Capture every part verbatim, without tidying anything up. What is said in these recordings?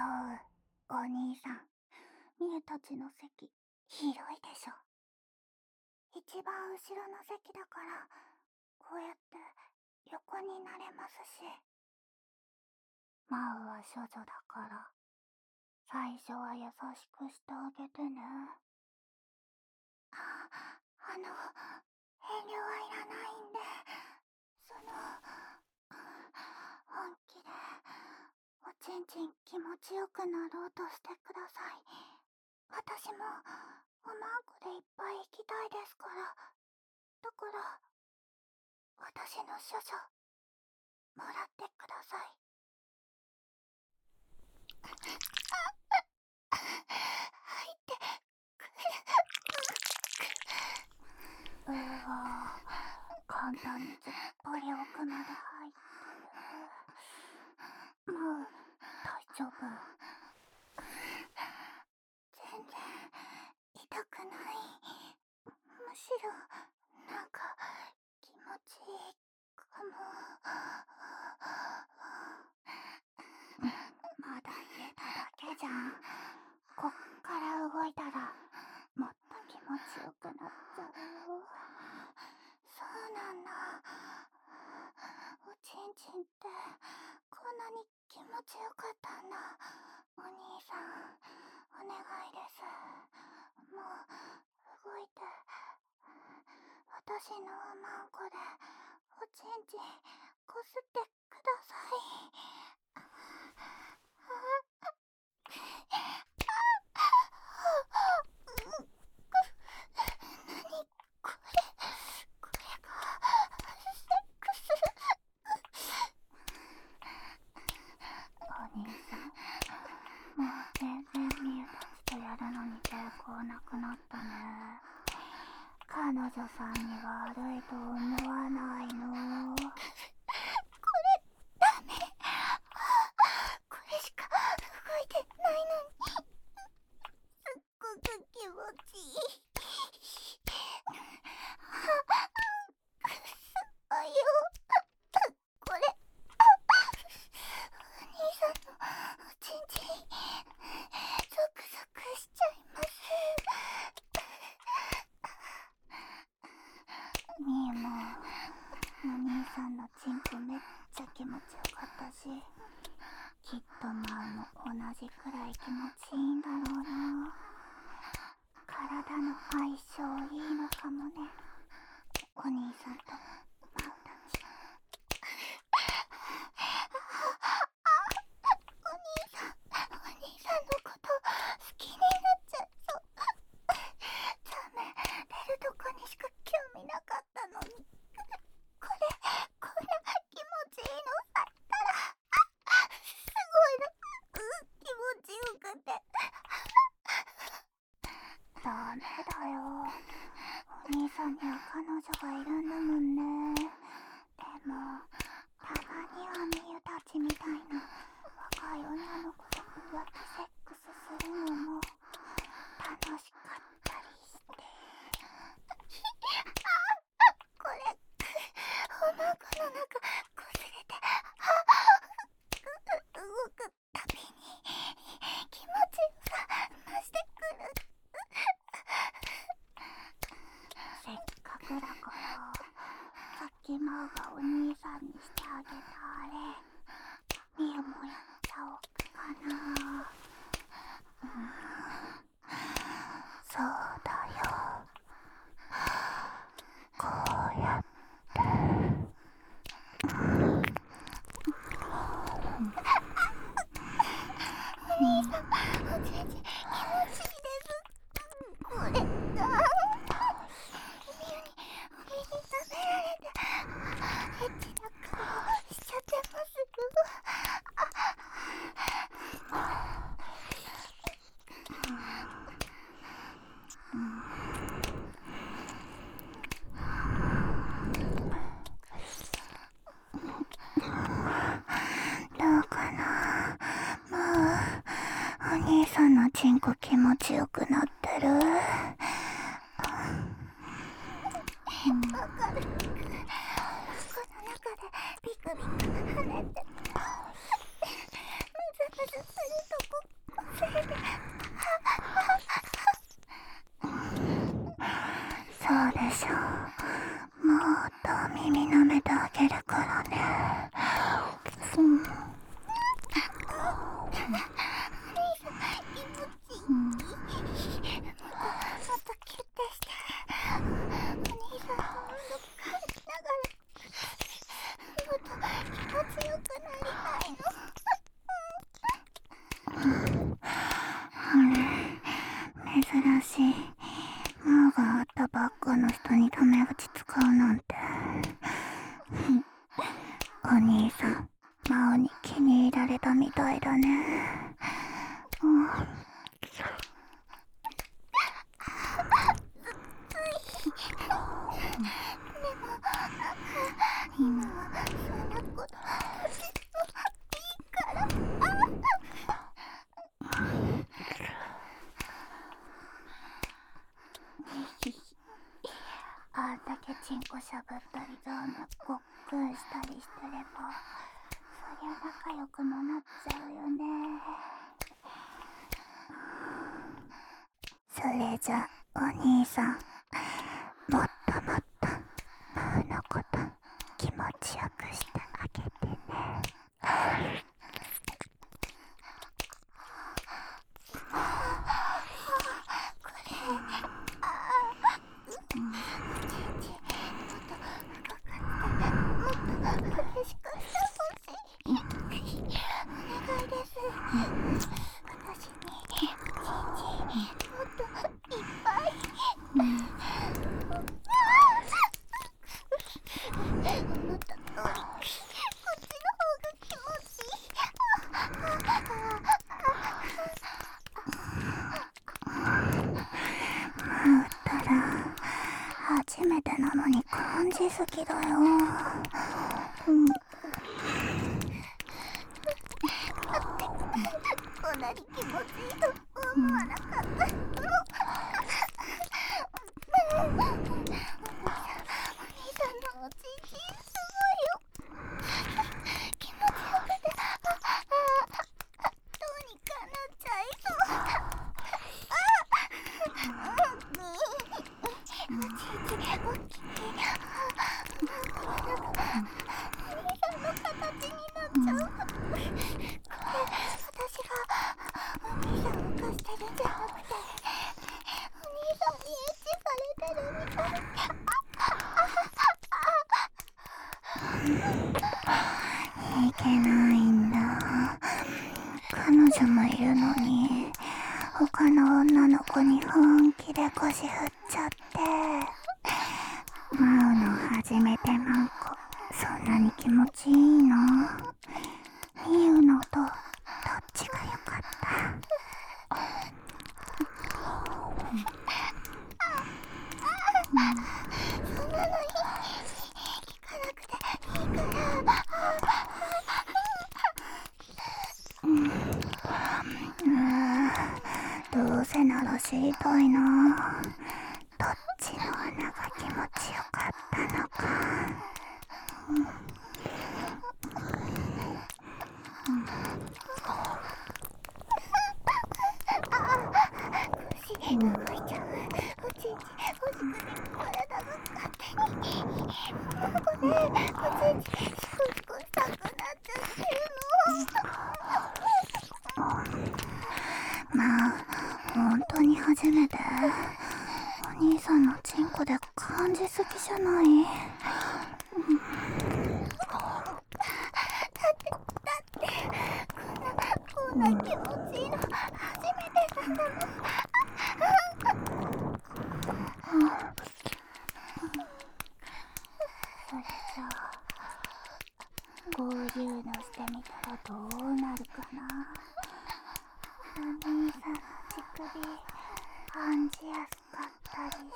どう、お兄さん。みえたちの席、広いでしょ。一番後ろの席だから、こうやって横になれますし。マウは処女だから、最初は優しくしてあげてね。あ、あの、遠慮はいらないんで、その、本気で、おちんちん気持ちよくなろうとしてください。私も、おまんこでいっぱい行きたいですから。だから、私の処女、もらってください。入ってくる。うわぁ、簡単にずっぽり奥まで入ってる。もう、大丈夫。全然、痛くない。むしろ、なんか、気持ちいいかも。まだ入れただけじゃん。こっから動いたら、もっと気持ちよくなっちゃうよ。そうなんだ。おちんちんって、こんなに気持ちよかったんだ。お兄さん、お願いです。もう、動いて。私のおまんこで、おちんちん、こすってください。何これ、これがセックス。お兄さん、もう全然みえたちとやるのに抵抗なくなったね。彼女さんに悪いと思わないの？これ、ダメ。これしか動いてないのに。すっごく気持ちいい。くそよ。これ、お兄さんのおちんちん、ゾクゾクしちゃいます。みえも、お兄さんのチンコめっちゃ気持ちよかったし、きっとマウも同じくらい気持ちいいんだろうな。体の相性いいのかもね。お兄さんとマウたち。お兄さん、お兄さんのこと好きになっちゃいそう。ダメ、出るとこにしか興味なかったのに。これ、こんな気持ちいいのあったら、すごいな。うん、気持ちよくて。ダメだよ。お兄さんには彼女がいるんだもんね。でも、たまにはみゆたちみたいな若い女の子と浮気セックスするのも楽しかったりして。あ、これ、おまんこの中こすれて、動くたびに気持ちよさ増してくる。せっかくだから、さっきマウがお兄さんにしてあげたあれ、みゆもやっちゃおうかな。うん、そうだよ。こうやって。お兄さん、おちんちん気持ちいいです。これ、あー、みゆにお耳食べられて、エッチな顔しちゃってますよ。どうかな。もう、お兄さんのチンコ気持ちよくなってる？わかる。この中でビクビク跳ねて、ムズムズするとこそうでしょ。もっと耳舐めてあげるからね。うん。うんもっとキュッてして、お兄さんの温度感じながらもっと気持ちよくなりたいの。あれ珍しい。マオが会ったばっかの人にタメ口使うなんて。お兄さん、マオに気に入られたみたいだね。うん。今はそんなことしてもいいから。あんだけチンコしゃぶったりザーナごっくんしたりしてれば、そりゃ仲良くもなっちゃうよね。それじゃお兄さん、もっともっとマウのこと気持ちよくしてあげてね。これ、ああ、うん、もっと長かったもっと激しくしてほしい。お願いです。私にちんちんもっといっぱい。うん、思った通りこっちの方が気持ちいい。マウったら初めてなのに感じすぎだよ。うん、こんなに気持ちいいと思わなかった。お兄さんのおちんちんすごいよ。気持ちよくてどうにかなっちゃいそう。おちんちん大きい。お兄さんの形になっちゃう。これ私がお兄さんを犯してるんじゃなくて、お兄さんにエッチされてるみたい。いけないんだ。彼女もいるのに他の女の子に本気で腰振っちゃって。マウの初めてマンコ、そんなに気持ちいいの？ミウのとどっちがよかった？うん、そんなのいい。聞かなくていいから。うん、うーどうせなら知りたいな。どっちの穴が気持ちよかったのか。うん、腰動いちゃう。おちんちん欲しくて体が勝手に。もうね、おちんちんシコシコしたくなっちゃってるの。まあ本当に初めて。お兄さんのチンコで感じすぎじゃない？うん、だってだってこんなこんな気持ちいいの初めてなんだもん。それじゃあ合流のしてみたらどうなるかな。お兄さんの乳首感じやすかったりして。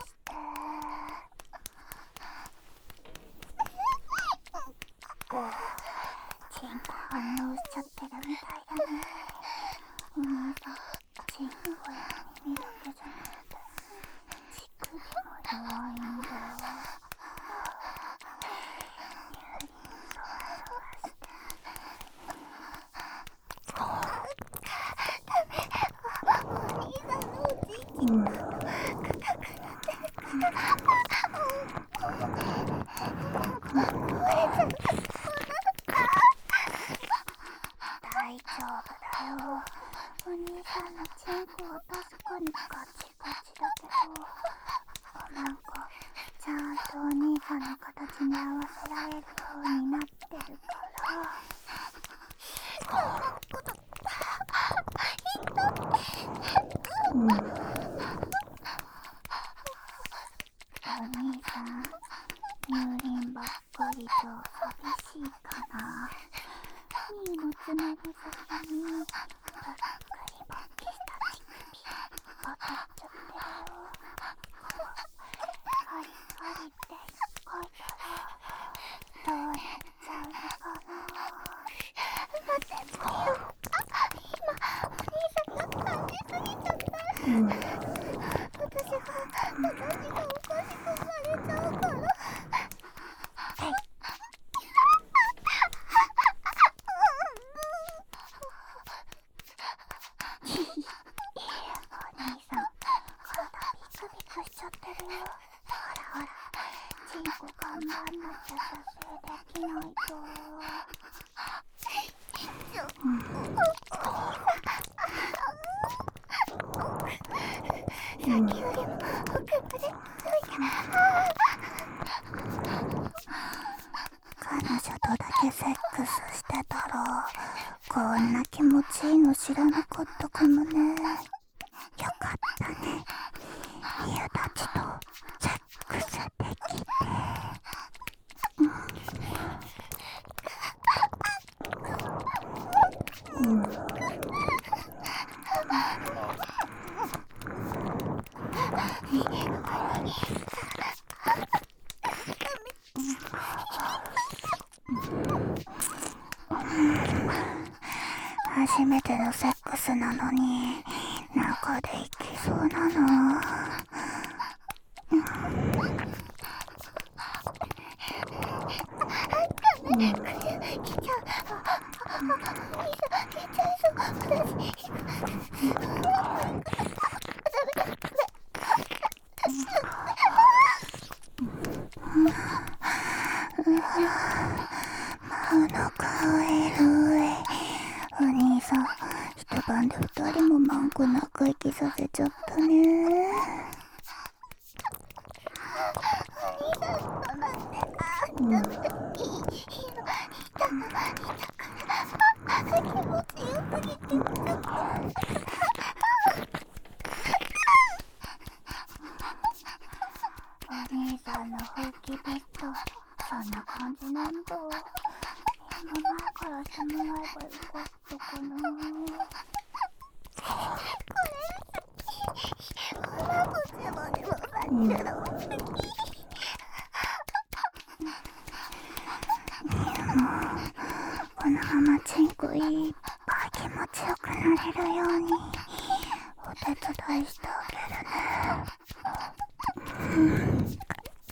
チンコ反応しちゃってるみたいだね。お兄さん、チンコや耳だけじゃなくて乳首も弱いんだよ。お兄さんのおちんちんが硬くなってるから。 ちに合わせられるようになってるから。そんなこと言ったって。お兄さん、乳輪ばっかりじゃ寂しいかな。みーのつなぎ先にぷっくりぼっちした乳首当たっちゃってるよ。カリカリって書いたらどうなっちゃうのかな。待って、今お兄さんが感じすぎちゃった、うん、私が私がおかしくされちゃうから。はいお兄さん、体ビクビクしちゃってるよ。ほらほら、チンコ頑張んなきゃ射精できないと。うん、さっきよりも奥までついた。彼女とだけセックスしてたらこんな気持ちいいの知らなかったかもね。よかったね、ミユたちとセックスできて。うん、うん、初めてのセックスなのに中でいきそうなの。うん、来ちゃう。来ちゃいそう。私マウの顔色へ。お兄さん、一晩で二人もマンコ仲息させちゃったね。お兄さんとなんて、あ、うん、いい、いいの、いたの、いたから、気持ちよすぎて、ちょっと。お兄さんの風紀ベッド、そんな感じなんだ。今前からしてもらえばよかったかな。これ、うまくちまでもさせるのも好き。このままチンコいっぱい気持ちよくなれるようにお手伝いしてあげるね。うん、食べ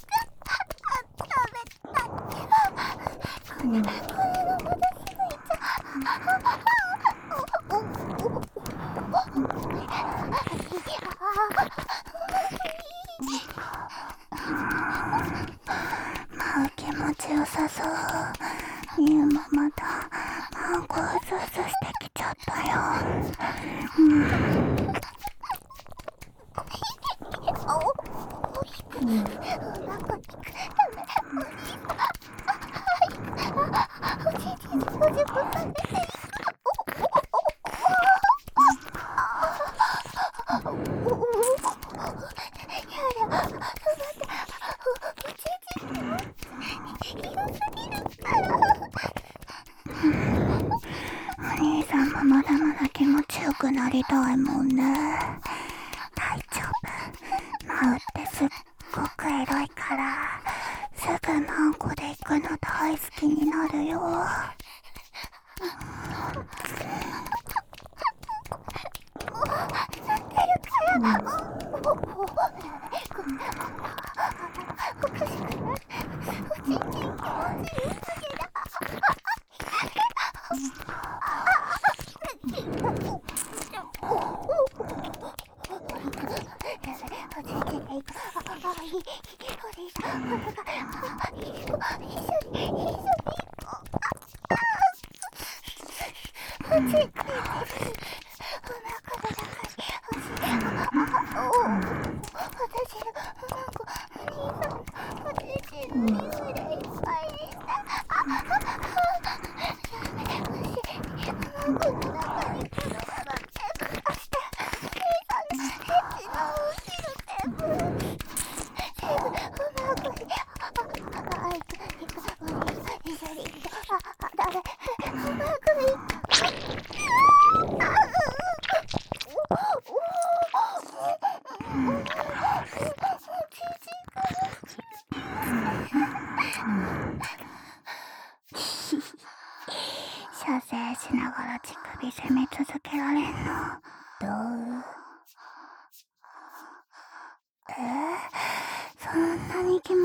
たっけ。うん、これがまだすぐいっちゃまあ気持ちよさそう。ミユもまたマンコうずうずしてきちゃったよ。うん、うん、お兄さんもまだまだ気持ちよくなりたいもんね。大丈夫、マウってすっごくエロいからすぐマンコで行くの大好きになるよ。うんうん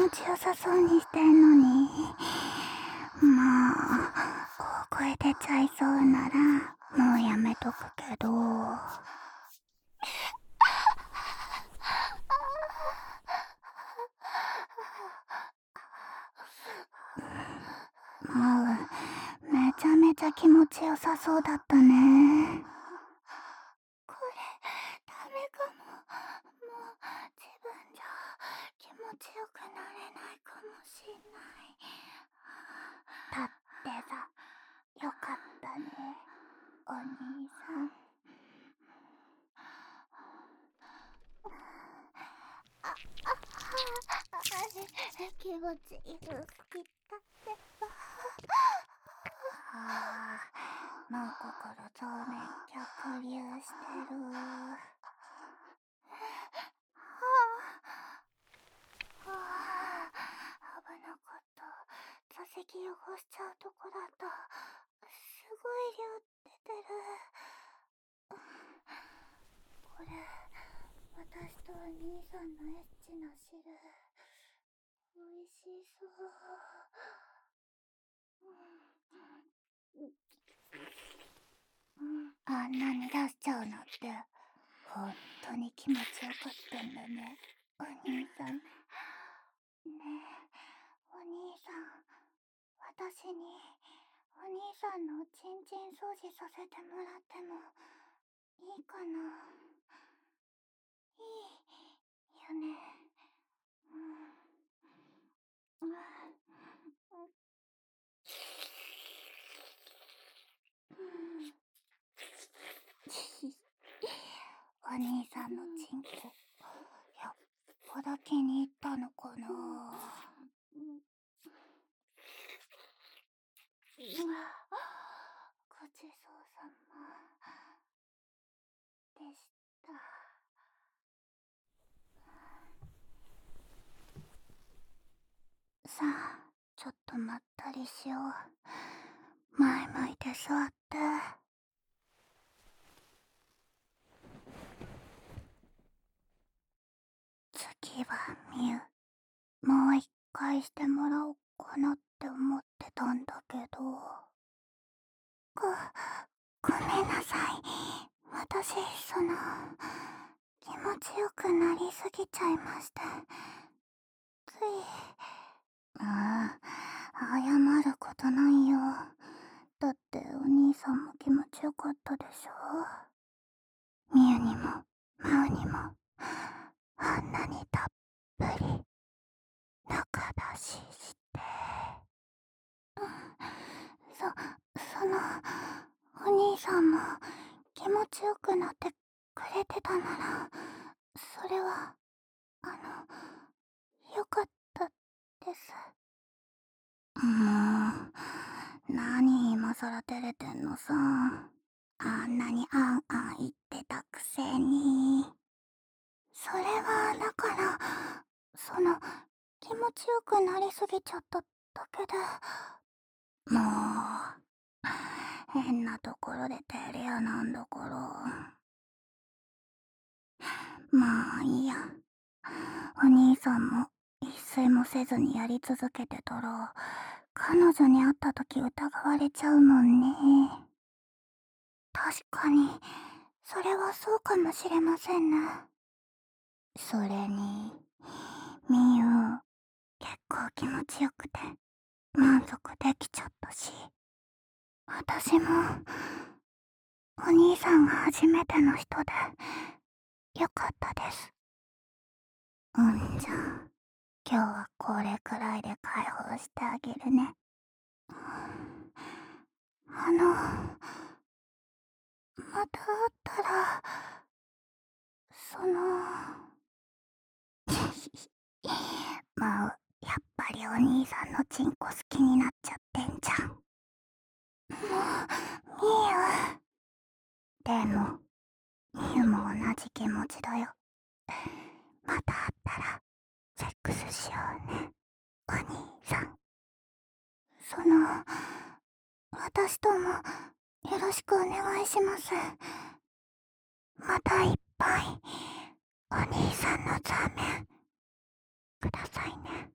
ちよさそうにしてんのに。まあ、大声出ちゃいそうならもうやめとくけど。マウ、めちゃめちゃ気持ちよさそうだったね。これダメかも。もう自分じゃ気持ちよくなれないかもしんない。だってさ、よかったね、お兄さん。あ、あ、気持ちいい吹きたってば。ああ、もう心そうめん逆流してる。はあ、はあ、危なかった。座席汚しちゃうとこだった。すごい量出てる。これ、私とお兄さんのエッチな汁、おいしそう。あんなに出しちゃうのってほんとに気持ちよかったんだね、お兄さん。ねえ、お兄さん、私にお兄さんのちんちん掃除させてもらってもいいかな。いいよね。うん。お兄さんのチンコ、やっぽど気に入ったのかな。ごちそうさまでした。さあ、ちょっとまったりしよう。前向いて座って。次はミュ、もう一回してもらおうかなって思ってたんだけど。ご、ごめんなさい。私、その、気持ちよくなりすぎちゃいまして。つい、ああ、謝ることないよ。だってお兄さんも気持ちよかったでしょ。ミュにも、マウにも、あんなにたっぷり、中出しして。そ、その、お兄さんも気持ちよくなってくれてたなら、それは、あの、よかったです。もう、何今さら照れてんのさ。あんなにあんあん言ってたくせに。それは、だから、その、気持ちよくなりすぎちゃっただけで。もう、変なところで照れ屋なんだから。まあいいや。お兄さんも一睡もせずにやり続けてたら、彼女に会った時疑われちゃうもんね。確かに、それはそうかもしれませんね。それに、みゆ、結構気持ちよくて、満足できちゃったし、私も、お兄さんが初めての人で、よかったです。うんじゃ、今日はこれくらいで解放してあげるね。あの、また会ったら、その、まあ、やっぱりお兄さんのチンコ好きになっちゃってんじゃん。もう、みゆ。でも、みゆも同じ気持ちだよ。また会ったら、セックスしようね、お兄さん。その、私とも、よろしくお願いします。またいっぱい、お兄さんのザーメン、くださいね。